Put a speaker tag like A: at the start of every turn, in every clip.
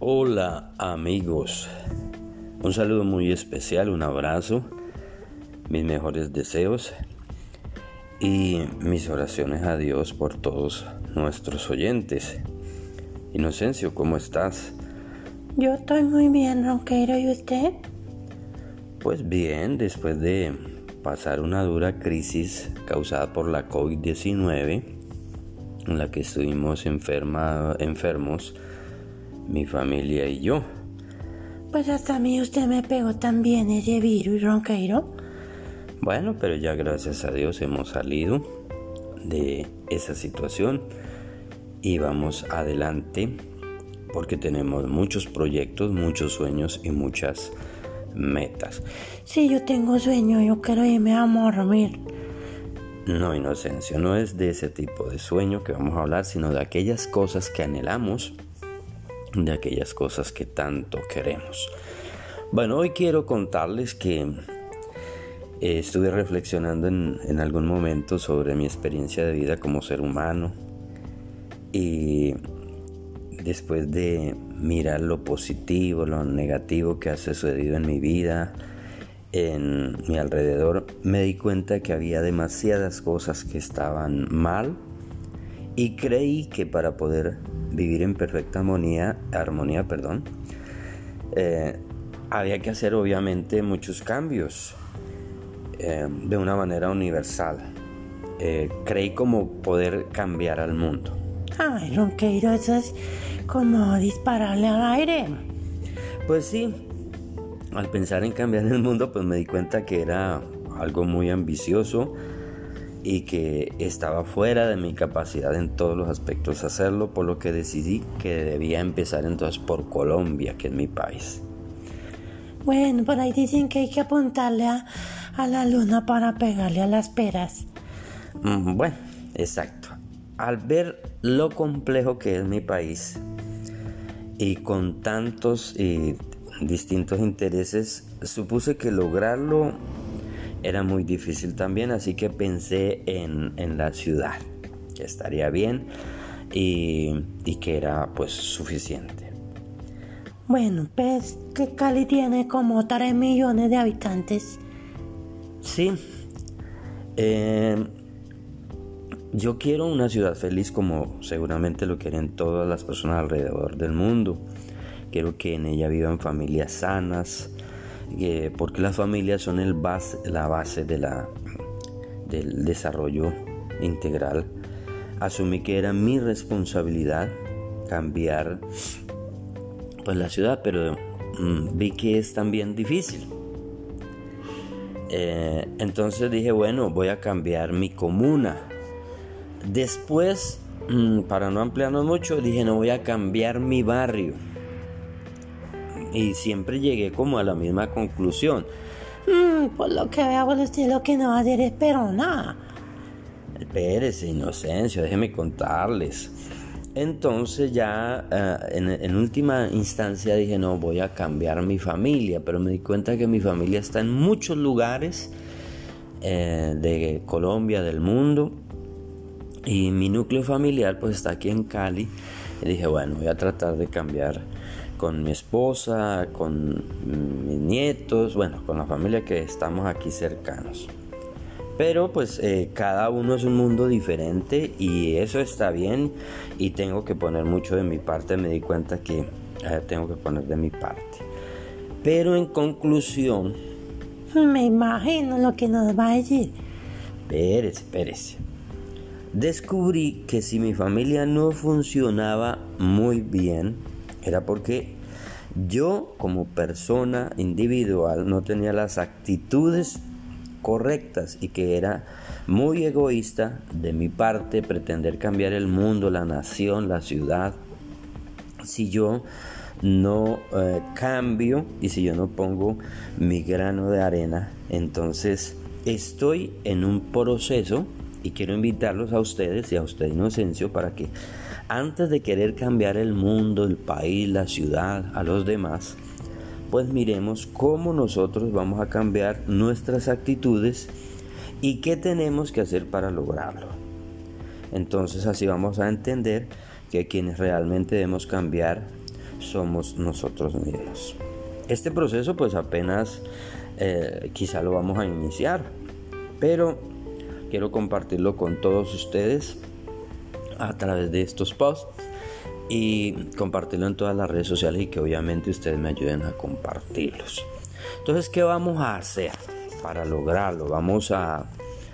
A: Hola amigos, un saludo muy especial, un abrazo, mis mejores deseos y mis oraciones a Dios por todos nuestros oyentes. Inocencio, ¿cómo estás?
B: Yo estoy muy bien, Ronqueiro, ¿y usted?
A: Pues bien, después de pasar una dura crisis causada por la COVID-19, en la que estuvimos enfermos, mi familia y yo.
B: Pues hasta a mí usted me pegó también ese virus, Ronqueiro.
A: Bueno, pero ya gracias a Dios hemos salido de esa situación y vamos adelante porque tenemos muchos proyectos, muchos sueños y muchas metas.
B: Sí, yo tengo sueño, yo quiero irme a dormir.
A: No, Inocencio, no es de ese tipo de sueño que vamos a hablar, sino de aquellas cosas que anhelamos, de aquellas cosas que tanto queremos. Bueno, hoy quiero contarles que estuve reflexionando en algún momento sobre mi experiencia de vida como ser humano y después de mirar lo positivo, lo negativo que ha sucedido en mi vida, en mi alrededor, me di cuenta que había demasiadas cosas que estaban mal y creí que para poder vivir en perfecta armonía, había que hacer obviamente muchos cambios de una manera universal. Creí como poder cambiar al mundo.
B: Ay, Ronqueiro, eso es como dispararle al aire.
A: Pues sí, al pensar en cambiar el mundo, pues me di cuenta que era algo muy ambicioso y que estaba fuera de mi capacidad en todos los aspectos hacerlo, por lo que decidí que debía empezar entonces por Colombia, que es mi país.
B: Bueno, por ahí dicen que hay que apuntarle a la luna para pegarle a las peras.
A: Bueno, exacto. Al ver lo complejo que es mi país y con tantos y distintos intereses, supuse que lograrlo era muy difícil también, así que pensé en la ciudad, que estaría bien y que era pues suficiente.
B: Bueno, pues que Cali tiene como 3 millones de habitantes.
A: Sí, yo quiero una ciudad feliz como seguramente lo quieren todas las personas alrededor del mundo. Quiero que en ella vivan familias sanas, porque las familias son la base del desarrollo integral. Asumí que era mi responsabilidad cambiar pues la ciudad, pero vi que es también difícil. Entonces dije, bueno, voy a cambiar mi comuna. Después, para no ampliarnos mucho, dije, no, voy a cambiar mi barrio. Y siempre llegué como a la misma conclusión.
B: Por lo que veo, usted lo que no va a hacer es pero nada.
A: Espérese, Inocencio, déjeme contarles. Entonces ya en última instancia dije, no, voy a cambiar mi familia. Pero me di cuenta que mi familia está en muchos lugares de Colombia, del mundo. Y mi núcleo familiar pues está aquí en Cali. Y dije, bueno, voy a tratar de cambiar con mi esposa, con mis nietos, bueno, con la familia que estamos aquí cercanos. Pero pues cada uno es un mundo diferente y eso está bien y tengo que poner mucho de mi parte. Me di cuenta que tengo que poner de mi parte. Pero en conclusión,
B: Me imagino lo que nos va a decir.
A: espérese. Descubrí que si mi familia no funcionaba muy bien, era porque yo como persona individual no tenía las actitudes correctas y que era muy egoísta de mi parte pretender cambiar el mundo, la nación, la ciudad, si yo no cambio y si yo no pongo mi grano de arena. Entonces estoy en un proceso y quiero invitarlos a ustedes y a usted, Inocencio, para que antes de querer cambiar el mundo, el país, la ciudad, a los demás, pues miremos cómo nosotros vamos a cambiar nuestras actitudes y qué tenemos que hacer para lograrlo. Entonces así vamos a entender que quienes realmente debemos cambiar somos nosotros mismos. Este proceso pues apenas quizá lo vamos a iniciar, pero quiero compartirlo con todos ustedes a través de estos posts y compartirlo en todas las redes sociales y que obviamente ustedes me ayuden a compartirlos. Entonces, ¿qué vamos a hacer para lograrlo? Vamos a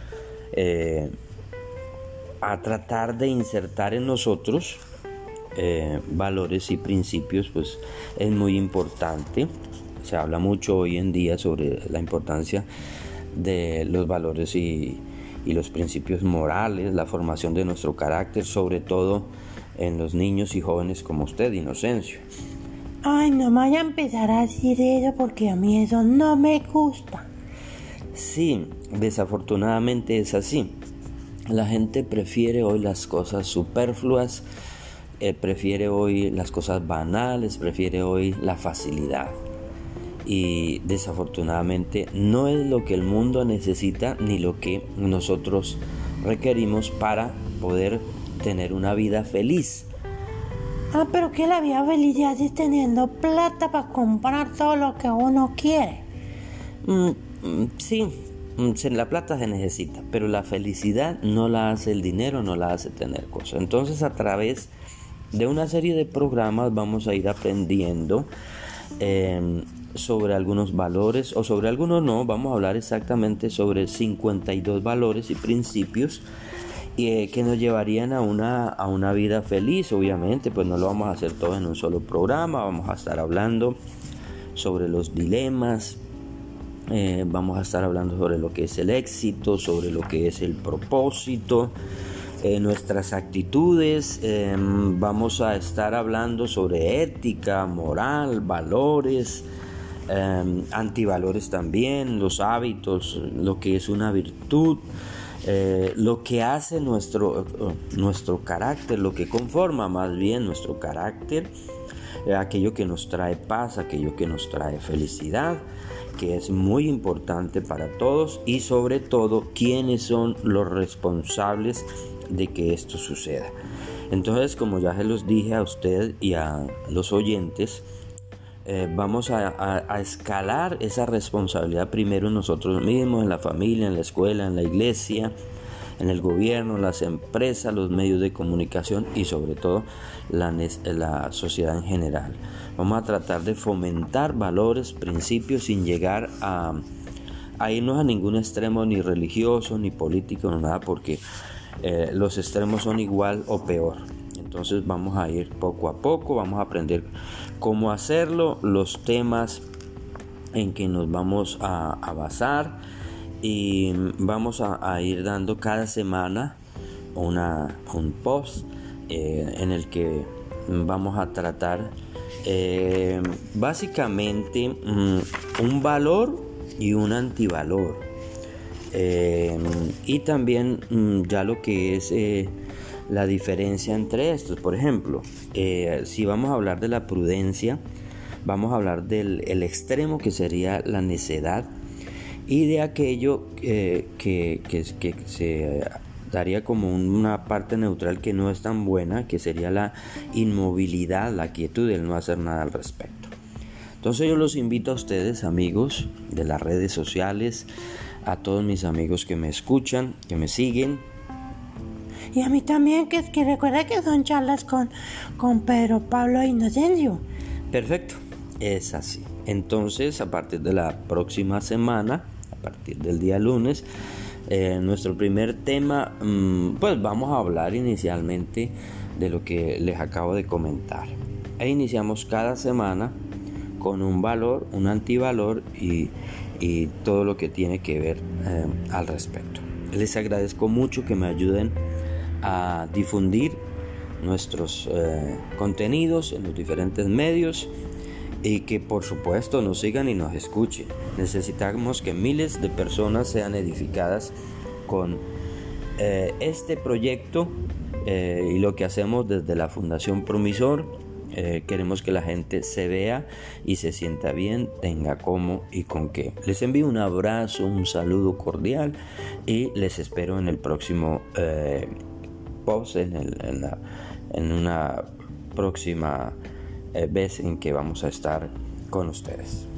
A: tratar de insertar en nosotros valores y principios. Pues es muy importante. Se habla mucho hoy en día sobre la importancia de los valores y los principios morales, la formación de nuestro carácter, sobre todo en los niños y jóvenes como usted, Inocencio.
B: Ay, no me vaya a empezar a decir eso porque a mí eso no me gusta.
A: Sí, desafortunadamente es así. La gente prefiere hoy las cosas superfluas, prefiere hoy las cosas banales, prefiere hoy la facilidad. Y desafortunadamente no es lo que el mundo necesita ni lo que nosotros requerimos para poder tener una vida feliz.
B: Pero que la vida feliz ya es teniendo plata para comprar todo lo que uno quiere.
A: Sí, la plata se necesita, pero la felicidad no la hace el dinero, no la hace tener cosas. Entonces, a través de una serie de programas vamos a ir aprendiendo sobre algunos valores, o sobre algunos no, vamos a hablar exactamente sobre 52 valores y principios que nos llevarían a una vida feliz. Obviamente pues no lo vamos a hacer todo en un solo programa. Vamos a estar hablando sobre los dilemas, vamos a estar hablando sobre lo que es el éxito, sobre lo que es el propósito, nuestras actitudes, vamos a estar hablando sobre ética, moral, valores, antivalores también, los hábitos, lo que es una virtud, lo que hace nuestro carácter, lo que conforma más bien nuestro carácter, aquello que nos trae paz, aquello que nos trae felicidad, que es muy importante para todos, y sobre todo quiénes son los responsables de que esto suceda. Entonces, como ya se los dije a usted y a los oyentes, vamos a escalar esa responsabilidad primero en nosotros mismos, en la familia, en la escuela, en la iglesia, en el gobierno, las empresas, los medios de comunicación y sobre todo la sociedad en general. Vamos a tratar de fomentar valores, principios, sin llegar a irnos a ningún extremo, ni religioso, ni político, ni nada, porque los extremos son igual o peor. Entonces vamos a ir poco a poco, vamos a aprender cómo hacerlo, los temas en que nos vamos a basar, y vamos a ir dando cada semana un post en el que vamos a tratar básicamente un valor y un antivalor, y también ya lo que es la diferencia entre estos. Por ejemplo, si vamos a hablar de la prudencia, vamos a hablar del extremo, que sería la necedad, y de aquello que se daría como una parte neutral que no es tan buena, que sería la inmovilidad, la quietud, el no hacer nada al respecto. Entonces yo los invito a ustedes, amigos de las redes sociales, a todos mis amigos que me escuchan, que me siguen.
B: Y a mí también, que recuerda que son charlas con Pedro Pablo e Inocencio.
A: Perfecto, es así. Entonces, a partir de la próxima semana, a partir del día lunes, nuestro primer tema, pues vamos a hablar inicialmente de lo que les acabo de comentar. E iniciamos cada semana con un valor, un antivalor y todo lo que tiene que ver al respecto. Les agradezco mucho que me ayuden a difundir nuestros contenidos en los diferentes medios, y que por supuesto nos sigan y nos escuchen. Necesitamos que miles de personas sean edificadas con este proyecto y lo que hacemos desde la Fundación Promisor. Queremos que la gente se vea y se sienta bien, tenga cómo y con qué. Les envío un abrazo, un saludo cordial, y les espero en el próximo post, en una próxima vez en que vamos a estar con ustedes.